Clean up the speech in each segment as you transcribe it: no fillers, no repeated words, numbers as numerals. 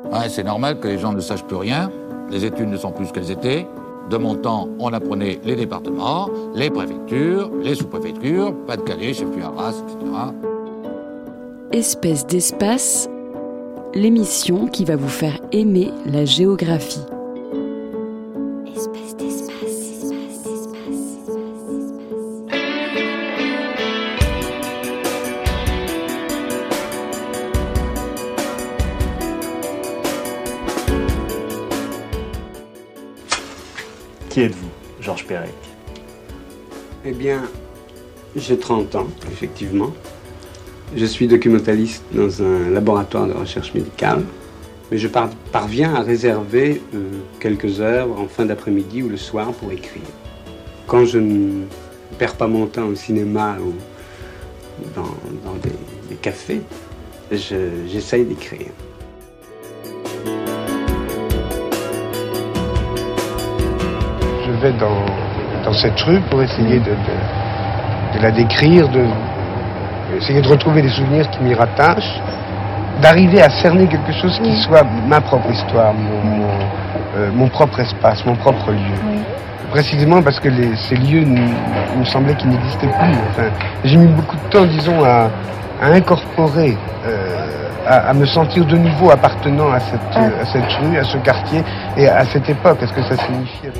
Ouais, c'est normal que les gens ne sachent plus rien. Les études ne sont plus ce qu'elles étaient. De mon temps, on apprenait les départements, les préfectures, les sous-préfectures, Pas-de-Calais, chef-lieu Arras, etc. Espèce d'espace, l'émission qui va vous faire aimer la géographie. Espèce d'espace. Qui êtes-vous, Georges Perec? Eh bien, j'ai 30 ans, effectivement. Je suis documentaliste dans un laboratoire de recherche médicale, mais je parviens à réserver quelques heures en fin d'après-midi ou le soir pour écrire. Quand je ne perds pas mon temps au cinéma ou dans des cafés, j'essaye d'écrire. Je vais dans cette rue pour essayer de la décrire, essayer de retrouver des souvenirs qui m'y rattachent, d'arriver à cerner quelque chose qui soit ma propre histoire, mon propre espace, mon propre lieu. Oui. Précisément parce que ces lieux, il me semblait qu'ils n'existaient plus. Enfin, j'ai mis beaucoup de temps, disons, à incorporer, à me sentir de nouveau appartenant à cette rue, à ce quartier et à cette époque, à ce que ça signifiait.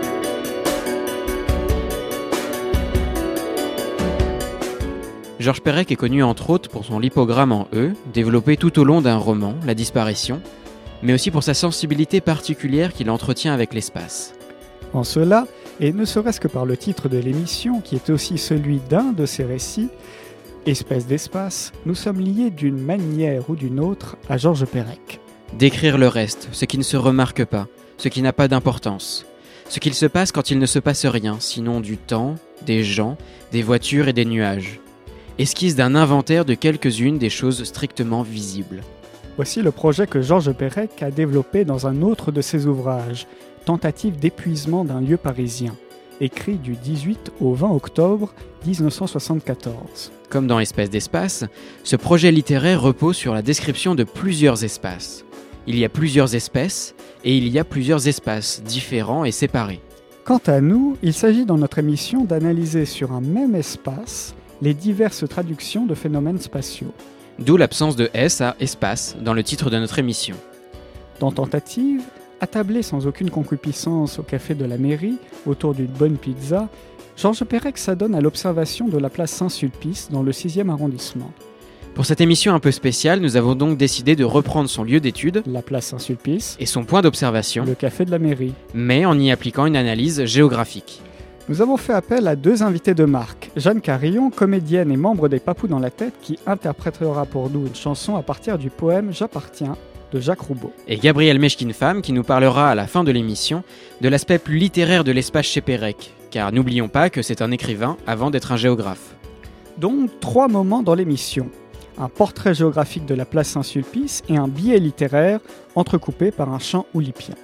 Georges Perec est connu entre autres pour son lipogramme en E, développé tout au long d'un roman, La Disparition, mais aussi pour sa sensibilité particulière qu'il entretient avec l'espace. En cela, et ne serait-ce que par le titre de l'émission, qui est aussi celui d'un de ses récits, Espèce d'espace, nous sommes liés d'une manière ou d'une autre à Georges Perec. Décrire le reste, ce qui ne se remarque pas, ce qui n'a pas d'importance, ce qu'il se passe quand il ne se passe rien, sinon du temps, des gens, des voitures et des nuages. Esquisse d'un inventaire de quelques-unes des choses strictement visibles. Voici le projet que Georges Perec a développé dans un autre de ses ouvrages, Tentative d'épuisement d'un lieu parisien, écrit du 18 au 20 octobre 1974. Comme dans Espèce d'espace, ce projet littéraire repose sur la description de plusieurs espaces. Il y a plusieurs espèces et il y a plusieurs espaces différents et séparés. Quant à nous, il s'agit dans notre émission d'analyser sur un même espace les diverses traductions de phénomènes spatiaux. D'où l'absence de S à espace dans le titre de notre émission. Dans Tentative, attablé sans aucune concupiscence au café de la mairie, autour d'une bonne pizza, Georges Perec s'adonne à l'observation de la place Saint-Sulpice dans le 6e arrondissement. Pour cette émission un peu spéciale, nous avons donc décidé de reprendre son lieu d'étude, la place Saint-Sulpice, et son point d'observation, le café de la mairie, mais en y appliquant une analyse géographique. Nous avons fait appel à deux invités de marque, Jeanne Carillon, comédienne et membre des Papous dans la tête, qui interprétera pour nous une chanson à partir du poème J'appartiens de Jacques Roubaud. Et Gabrielle Mechkin-Femme qui nous parlera à la fin de l'émission de l'aspect plus littéraire de l'espace chez Perec, car n'oublions pas que c'est un écrivain avant d'être un géographe. Donc 3 moments dans l'émission. Un portrait géographique de la place Saint-Sulpice et un billet littéraire entrecoupé par un chant oulipien.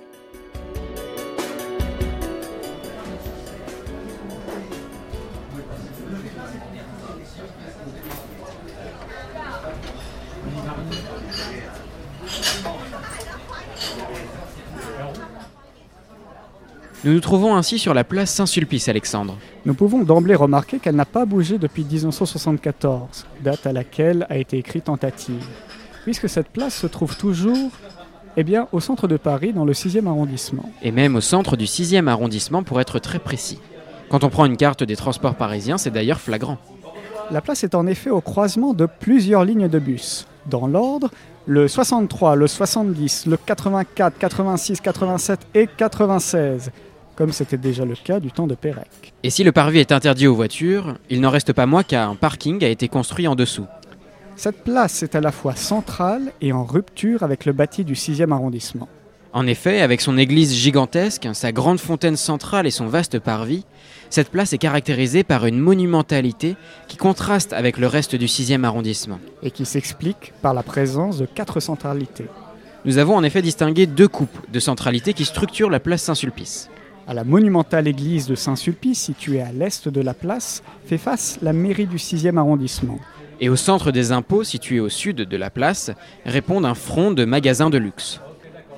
Nous nous trouvons ainsi sur la place Saint-Sulpice, Alexandre. Nous pouvons d'emblée remarquer qu'elle n'a pas bougé depuis 1974, date à laquelle a été écrite Tentative, puisque cette place se trouve toujours au centre de Paris, dans le 6e arrondissement. Et même au centre du 6e arrondissement, pour être très précis. Quand on prend une carte des transports parisiens, c'est d'ailleurs flagrant. La place est en effet au croisement de plusieurs lignes de bus. Dans l'ordre, le 63, le 70, le 84, 86, 87 et 96, comme c'était déjà le cas du temps de Perec. Et si le parvis est interdit aux voitures, il n'en reste pas moins qu'un parking a été construit en dessous. Cette place est à la fois centrale et en rupture avec le bâti du 6e arrondissement. En effet, avec son église gigantesque, sa grande fontaine centrale et son vaste parvis, cette place est caractérisée par une monumentalité qui contraste avec le reste du 6e arrondissement. Et qui s'explique par la présence de 4 centralités. Nous avons en effet distingué 2 coupes de centralité qui structurent la place Saint-Sulpice. À la monumentale église de Saint-Sulpice, située à l'est de la place, fait face la mairie du 6e arrondissement. Et au centre des impôts, situé au sud de la place, répond un front de magasins de luxe.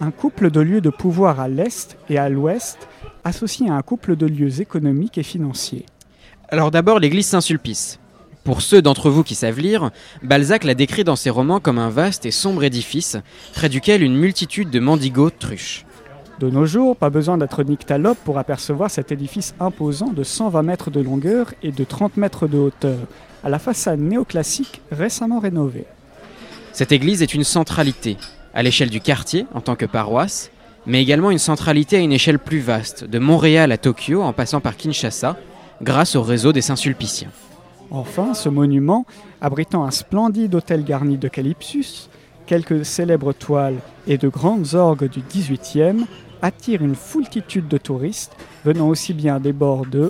un couple de lieux de pouvoir à l'est et à l'ouest, associé à un couple de lieux économiques et financiers. Alors d'abord, l'église Saint-Sulpice. Pour ceux d'entre vous qui savent lire, Balzac l'a décrit dans ses romans comme un vaste et sombre édifice, près duquel une multitude de mendigos truchent. De nos jours, pas besoin d'être nyctalope pour apercevoir cet édifice imposant de 120 mètres de longueur et de 30 mètres de hauteur, à la façade néoclassique récemment rénovée. Cette église est une centralité, à l'échelle du quartier en tant que paroisse, mais également une centralité à une échelle plus vaste, de Montréal à Tokyo en passant par Kinshasa, grâce au réseau des Saint-Sulpiciens. Enfin, ce monument, abritant un splendide hôtel garni de calypsus, quelques célèbres toiles et de grandes orgues du XVIIIe, attire une foultitude de touristes venant aussi bien des bords de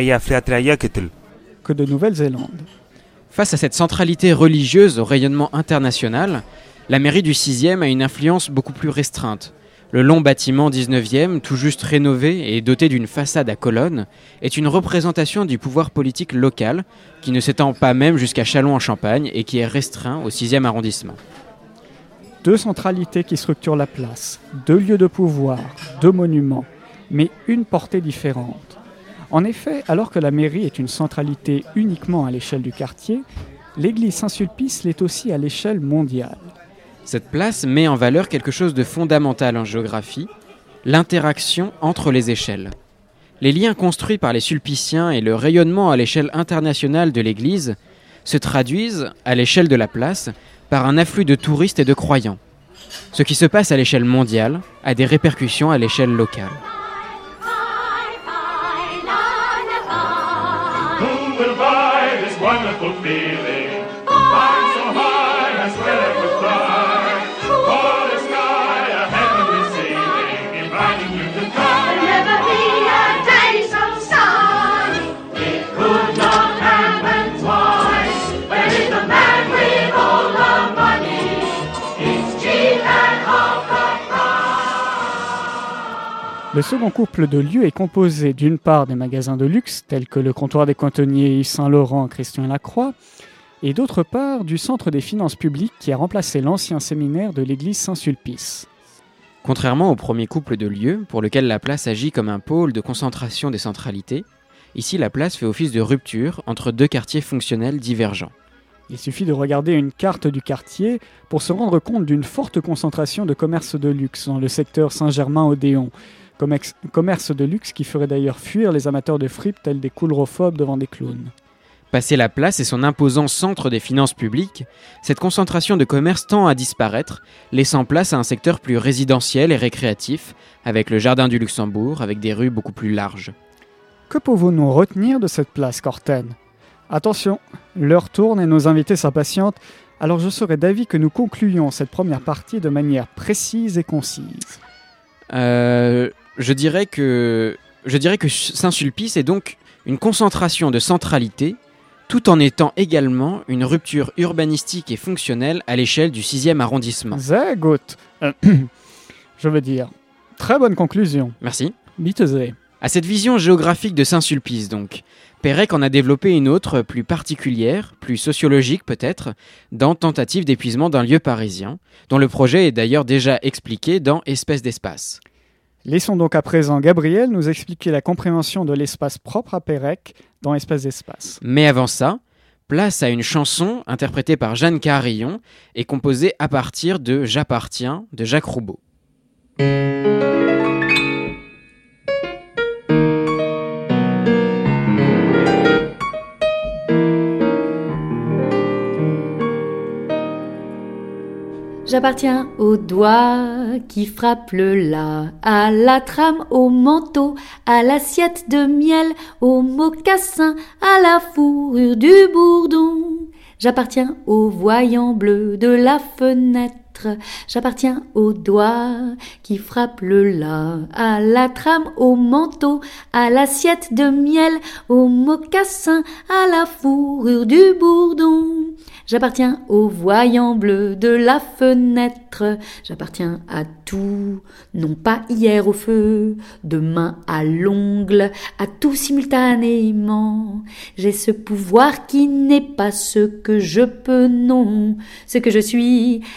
que de Nouvelle-Zélande. Face à cette centralité religieuse au rayonnement international, la mairie du 6e a une influence beaucoup plus restreinte. Le long bâtiment 19e, tout juste rénové et doté d'une façade à colonnes, est une représentation du pouvoir politique local qui ne s'étend pas même jusqu'à Châlons-en-Champagne et qui est restreint au 6e arrondissement. Deux centralités qui structurent la place, deux lieux de pouvoir, deux monuments, mais une portée différente. En effet, alors que la mairie est une centralité uniquement à l'échelle du quartier, l'église Saint-Sulpice l'est aussi à l'échelle mondiale. Cette place met en valeur quelque chose de fondamental en géographie, l'interaction entre les échelles. Les liens construits par les Sulpiciens et le rayonnement à l'échelle internationale de l'église se traduisent, à l'échelle de la place, par un afflux de touristes et de croyants. Ce qui se passe à l'échelle mondiale a des répercussions à l'échelle locale. Le second couple de lieux est composé d'une part des magasins de luxe tels que le comptoir des cantonniers Yves Saint-Laurent, Christian Lacroix, et d'autre part du centre des finances publiques qui a remplacé l'ancien séminaire de l'église Saint-Sulpice. Contrairement au premier couple de lieux, pour lequel la place agit comme un pôle de concentration des centralités, ici la place fait office de rupture entre deux quartiers fonctionnels divergents. Il suffit de regarder une carte du quartier pour se rendre compte d'une forte concentration de commerces de luxe dans le secteur Saint-Germain-Odéon, commerce de luxe qui ferait d'ailleurs fuir les amateurs de fripes tels des coulrophobes devant des clowns. Passé la place et son imposant centre des finances publiques, cette concentration de commerce tend à disparaître, laissant place à un secteur plus résidentiel et récréatif, avec le jardin du Luxembourg, avec des rues beaucoup plus larges. Que pouvons-nous retenir de cette place, Corten ? Attention, l'heure tourne et nos invités s'impatientent, alors je serais d'avis que nous concluions cette première partie de manière précise et concise. Je dirais que Saint-Sulpice est donc une concentration de centralité, tout en étant également une rupture urbanistique et fonctionnelle à l'échelle du 6e arrondissement. Sehr gut. Je veux dire, très bonne conclusion. Merci. Bitte sehr. À cette vision géographique de Saint-Sulpice donc, Pérec en a développé une autre, plus particulière, plus sociologique peut-être, dans Tentative d'épuisement d'un lieu parisien, dont le projet est d'ailleurs déjà expliqué dans Espèce d'espace. Laissons donc à présent Gabriel nous expliquer la compréhension de l'espace propre à Pérec dans Espèce d'espace. Mais avant ça, place à une chanson interprétée par Jeanne Carillon et composée à partir de J'appartiens de Jacques Roubaud. J'appartiens au doigt qui frappe le la, à la trame, au manteau, à l'assiette de miel, au mocassin, à la fourrure du bourdon. J'appartiens au voyant bleu de la fenêtre. J'appartiens au doigt qui frappe le la, à la trame, au manteau, à l'assiette de miel, au mocassin, à la fourrure du bourdon. J'appartiens au voyant bleu de la fenêtre. J'appartiens à tout, non pas hier au feu, demain à l'ongle, à tout simultanément. J'ai ce pouvoir qui n'est pas ce que je peux, non, ce que je suis. J'appartiens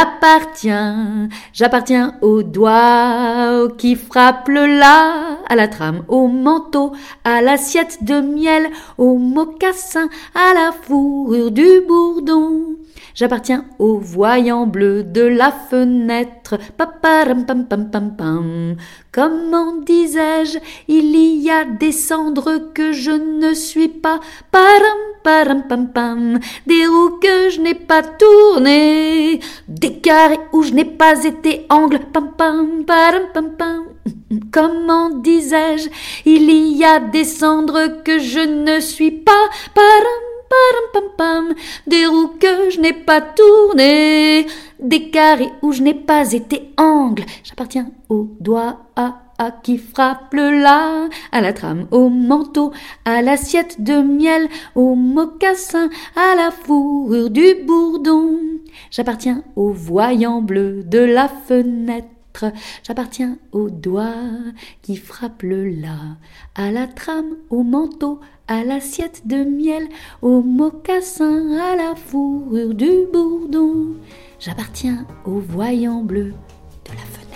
J'appartiens au doigt qui frappe le la, à la trame, au manteau, à l'assiette de miel, au mocassin, à la fourrure du bourdon. J'appartiens au voyant bleu de la fenêtre. Paparam pam pam pam pam. Comment disais-je, il y a des cendres que je ne suis pas. Param param pam pam. Des roues que je n'ai pas tournées. Des carrés où je n'ai pas été angle. Pam pam param pam pam. Comment disais-je, il y a des cendres que je ne suis pas. Param param pam pam, des roues que je n'ai pas tournées, des carrés où je n'ai pas été angle. J'appartiens au doigt à qui frappe le la, à la trame, au manteau, à l'assiette de miel, au mocassin, à la fourrure du bourdon. J'appartiens au voyant bleu de la fenêtre. J'appartiens au doigt qui frappe le la, à la trame, au manteau, à l'assiette de miel, au mocassin, à la fourrure du bourdon. J'appartiens au voyant bleu de la fenêtre.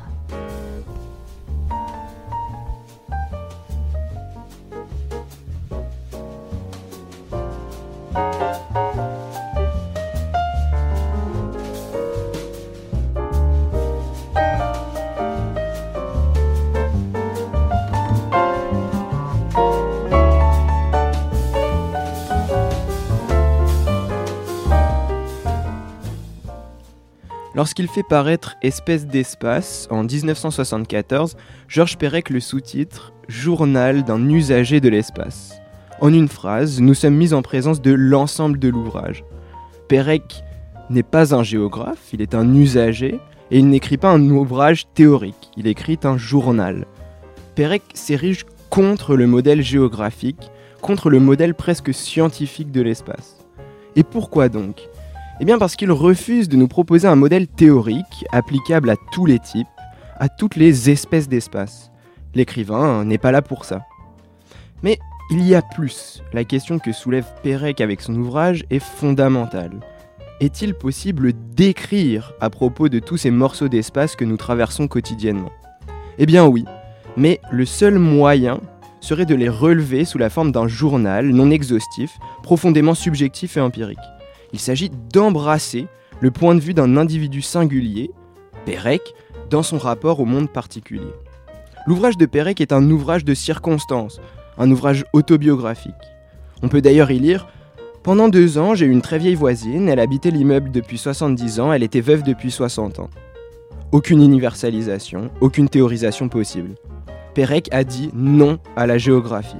Lorsqu'il fait paraître Espèce d'espace en 1974, Georges Perec le sous-titre « Journal d'un usager de l'espace ». En une phrase, nous sommes mis en présence de l'ensemble de l'ouvrage. Perec n'est pas un géographe, il est un usager, et il n'écrit pas un ouvrage théorique, il écrit un journal. Perec s'érige contre le modèle géographique, contre le modèle presque scientifique de l'espace. Et pourquoi donc ? Eh bien parce qu'il refuse de nous proposer un modèle théorique applicable à tous les types, à toutes les espèces d'espace. L'écrivain n'est pas là pour ça. Mais il y a plus. La question que soulève Perec avec son ouvrage est fondamentale. Est-il possible d'écrire à propos de tous ces morceaux d'espace que nous traversons quotidiennement ? Eh bien oui, mais le seul moyen serait de les relever sous la forme d'un journal non exhaustif, profondément subjectif et empirique. Il s'agit d'embrasser le point de vue d'un individu singulier, Perec, dans son rapport au monde particulier. L'ouvrage de Perec est un ouvrage de circonstance, un ouvrage autobiographique. On peut d'ailleurs y lire « Pendant 2 ans, j'ai eu une très vieille voisine, elle habitait l'immeuble depuis 70 ans, elle était veuve depuis 60 ans. » Aucune universalisation, aucune théorisation possible. Perec a dit non à la géographie.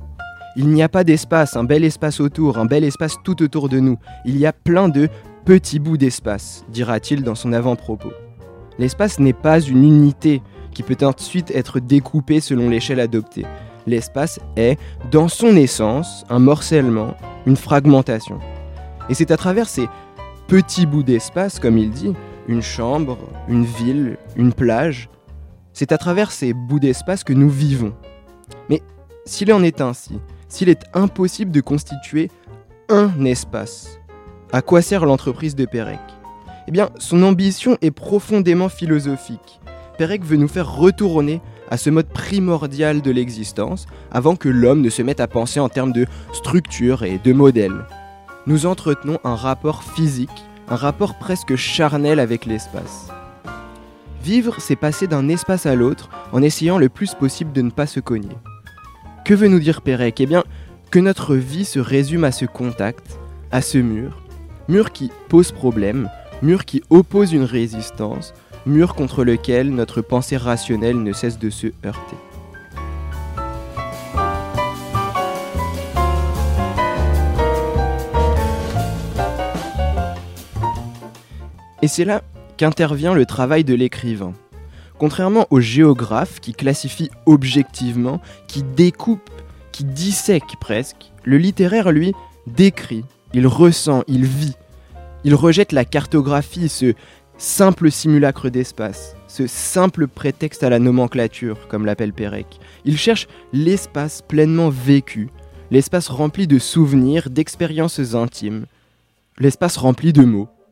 Il n'y a pas d'espace, un bel espace autour, un bel espace tout autour de nous. Il y a plein de petits bouts d'espace, dira-t-il dans son avant-propos. L'espace n'est pas une unité qui peut ensuite être découpée selon l'échelle adoptée. L'espace est, dans son essence, un morcellement, une fragmentation. Et c'est à travers ces petits bouts d'espace, comme il dit, une chambre, une ville, une plage, c'est à travers ces bouts d'espace que nous vivons. Mais s'il en est ainsi, s'il est impossible de constituer un espace, à quoi sert l'entreprise de Perec ? Eh bien, son ambition est profondément philosophique. Perec veut nous faire retourner à ce mode primordial de l'existence, avant que l'homme ne se mette à penser en termes de structure et de modèle. Nous entretenons un rapport physique, un rapport presque charnel avec l'espace. Vivre, c'est passer d'un espace à l'autre en essayant le plus possible de ne pas se cogner. Que veut nous dire Perec ? Eh bien, que notre vie se résume à ce contact, à ce mur qui pose problème, mur qui oppose une résistance, mur contre lequel notre pensée rationnelle ne cesse de se heurter. Et c'est là qu'intervient le travail de l'écrivain. Contrairement au géographe qui classifie objectivement, qui découpe, qui dissèque presque, le littéraire, lui, décrit, il ressent, il vit. Il rejette la cartographie, ce simple simulacre d'espace, ce simple prétexte à la nomenclature, comme l'appelle Perec. Il cherche l'espace pleinement vécu, l'espace rempli de souvenirs, d'expériences intimes, l'espace rempli de mots.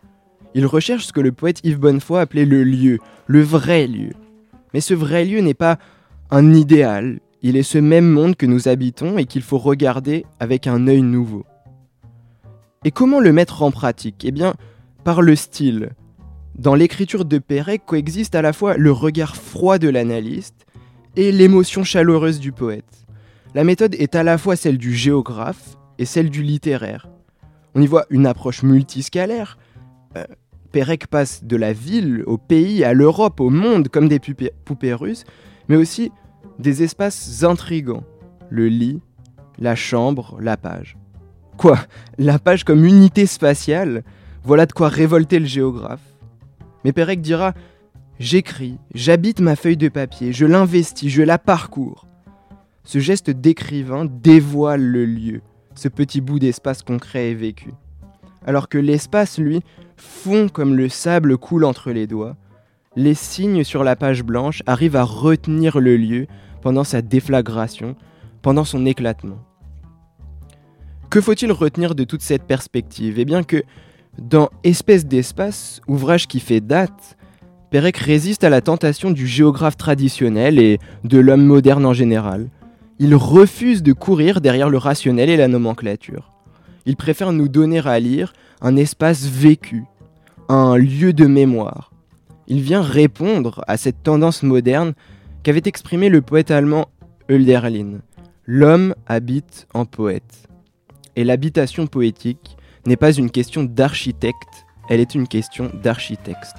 Il recherche ce que le poète Yves Bonnefoy appelait le lieu, le vrai lieu. Mais ce vrai lieu n'est pas un idéal, il est ce même monde que nous habitons et qu'il faut regarder avec un œil nouveau. Et comment le mettre en pratique ? Eh bien, par le style. Dans l'écriture de Pérec coexiste à la fois le regard froid de l'analyste et l'émotion chaleureuse du poète. La méthode est à la fois celle du géographe et celle du littéraire. On y voit une approche multiscalaire. Pérec passe de la ville au pays, à l'Europe, au monde, comme des poupées russes, mais aussi des espaces intrigants. Le lit, la chambre, la page. Quoi ? La page comme unité spatiale ? Voilà de quoi révolter le géographe. Mais Pérec dira « J'écris, j'habite ma feuille de papier, je l'investis, je la parcours. » Ce geste d'écrivain dévoile le lieu, ce petit bout d'espace concret et vécu. Alors que l'espace, lui, fond comme le sable coule entre les doigts, les signes sur la page blanche arrivent à retenir le lieu pendant sa déflagration, pendant son éclatement. Que faut-il retenir de toute cette perspective ? Eh bien que, dans Espèce d'espace, ouvrage qui fait date, Pérec résiste à la tentation du géographe traditionnel et de l'homme moderne en général. Il refuse de courir derrière le rationnel et la nomenclature. Il préfère nous donner à lire un espace vécu, un lieu de mémoire. Il vient répondre à cette tendance moderne qu'avait exprimée le poète allemand Hölderlin. L'homme habite en poète. Et l'habitation poétique n'est pas une question d'architecte, elle est une question d'architexte.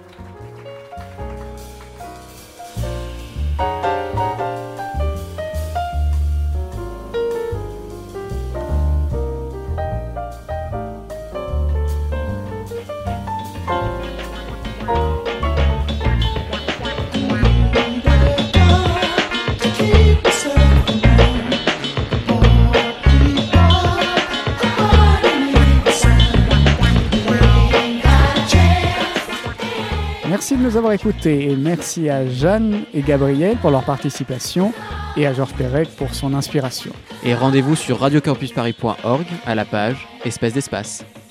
Merci de nous avoir écoutés et merci à Jeanne et Gabriel pour leur participation et à Georges Pérec pour son inspiration. Et rendez-vous sur radiocampusparis.org à la page Espèce d'espace.